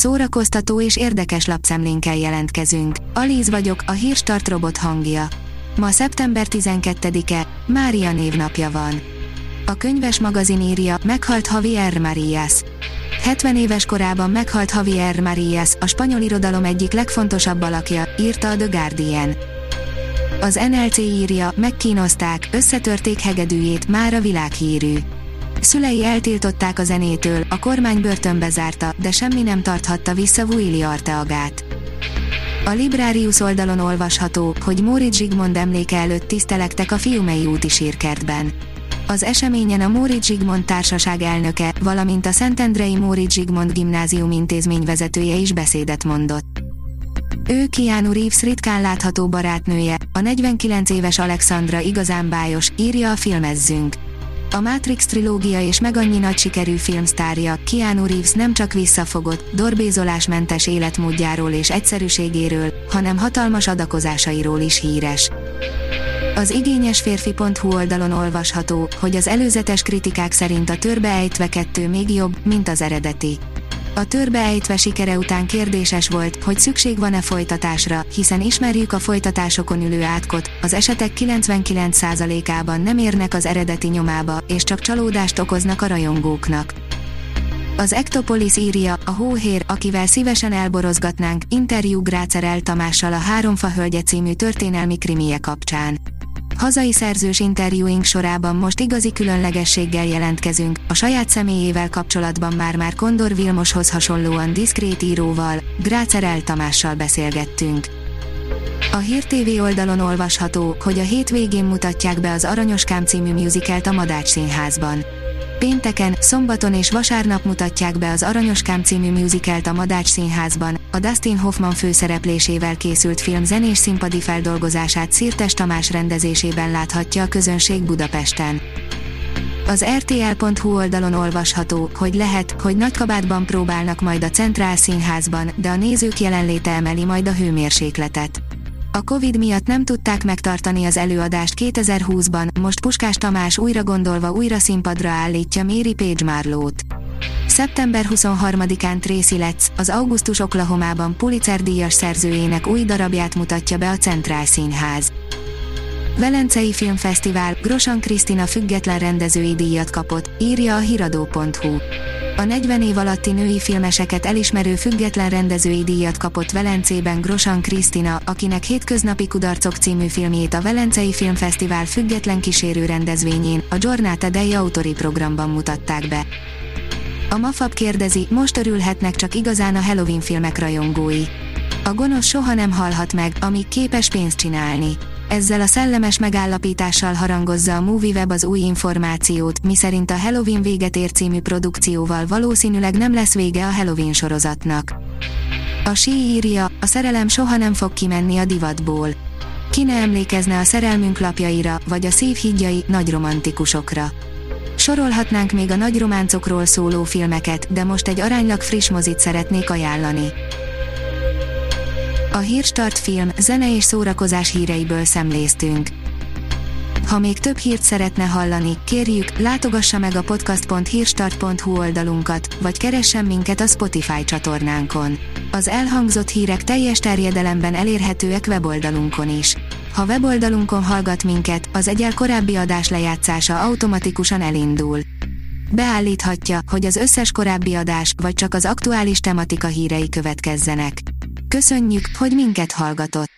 szórakoztató és érdekes lapszemlénkkel jelentkezünk. Alíz vagyok, a Hírstart robot hangja. Ma szeptember 12-e, Mária névnapja van. A Könyves magazin írja, meghalt Javier Marías. 70 éves korában meghalt Javier Marías, a spanyol irodalom egyik legfontosabb alakja, írta a The Guardian. Az NLC írja, megkínozták, összetörték hegedűjét, mára világhírű. Szülei eltiltották a zenétől, a kormány börtönbe zárta, de semmi nem tarthatta vissza Willy Arteagát. A Librarius oldalon olvasható, hogy Móricz Zsigmond emléke előtt tisztelektek a Fiumei úti sírkertben. Az eseményen a Móricz Zsigmond társaság elnöke, valamint a Szentendrei Móricz Zsigmond gimnázium intézmény vezetője is beszédet mondott. Ő Keanu Reeves ritkán látható barátnője, a 49 éves Alexandra igazán bájos, írja a Filmezzünk. A Matrix trilógia és meg annyi nagy sikerű filmsztárja, Keanu Reeves nem csak visszafogott, dorbézolásmentes életmódjáról és egyszerűségéről, hanem hatalmas adakozásairól is híres. Az igényesférfi.hu oldalon olvasható, hogy az előzetes kritikák szerint a Törbe ejtve 2 még jobb, mint az eredeti. A Törbe ejtve sikere után kérdéses volt, hogy szükség van-e folytatásra, hiszen ismerjük a folytatásokon ülő átkot, az esetek 99%-ában nem érnek az eredeti nyomába, és csak csalódást okoznak a rajongóknak. Az Ektopolis írja, a hóhér, akivel szívesen elborozgatnánk, interjú Grácerel Tamással a Háromfa hölgye című történelmi krimije kapcsán. Hazai szerzős interjúink sorában most igazi különlegességgel jelentkezünk, a saját személyével kapcsolatban már Kondor Vilmoshoz hasonlóan diszkrét íróval, Grácerel Tamással beszélgettünk. A Hír TV oldalon olvasható, hogy a hétvégén mutatják be az Aranyoskám című musicalt a Madách Színházban. Pénteken, szombaton és vasárnap mutatják be az Aranyoskám című musicalt a Madách Színházban, a Dustin Hoffman főszereplésével készült film zenés színpadi feldolgozását Szirtes Tamás rendezésében láthatja a közönség Budapesten. Az RTL.hu oldalon olvasható, hogy lehet, hogy Nagykabátban próbálnak majd a Centrál Színházban, de a nézők jelenléte emeli majd a hőmérsékletet. A Covid miatt nem tudták megtartani az előadást 2020-ban, most Puskás Tamás újra gondolva újra színpadra állítja Mary Page Marlowe-t. Szeptember 23-án Tracy Letts, az Augustus Oklahomában Pulitzer-díjas szerzőjének új darabját mutatja be a Centrál Színház. Velencei Filmfesztivál, Grosan Krisztina független rendezői díjat kapott, írja a hiradó.hu. A 40 év alatti női filmeseket elismerő független rendezői díjat kapott Velencében Grosan Krisztina, akinek Hétköznapi kudarcok című filmjét a Velencei Filmfesztivál független kísérő rendezvényén, a Giornata dei Autori programban mutatták be. A Mafab kérdezi, most örülhetnek csak igazán a Halloween filmek rajongói. A gonosz soha nem halhat meg, amíg képes pénzt csinálni. Ezzel a szellemes megállapítással harangozza a MovieWeb az új információt, miszerint a Halloween véget ér című produkcióval valószínűleg nem lesz vége a Halloween sorozatnak. A Sí írja, a szerelem soha nem fog kimenni a divatból. Ki ne emlékezne a szerelmünk lapjaira, vagy a szív hídjai, nagy romantikusokra. Sorolhatnánk még a nagy románcokról szóló filmeket, de most egy aránylag friss mozit szeretnék ajánlani. A Hírstart film, zene és szórakozás híreiből szemléztünk. Ha még több hírt szeretne hallani, kérjük, látogassa meg a podcast.hírstart.hu oldalunkat, vagy keressen minket a Spotify csatornánkon. Az elhangzott hírek teljes terjedelemben elérhetőek weboldalunkon is. Ha weboldalunkon hallgat minket, az egyel korábbi adás lejátszása automatikusan elindul. Beállíthatja, hogy az összes korábbi adás, vagy csak az aktuális tematika hírei következzenek. Köszönjük, hogy minket hallgatott!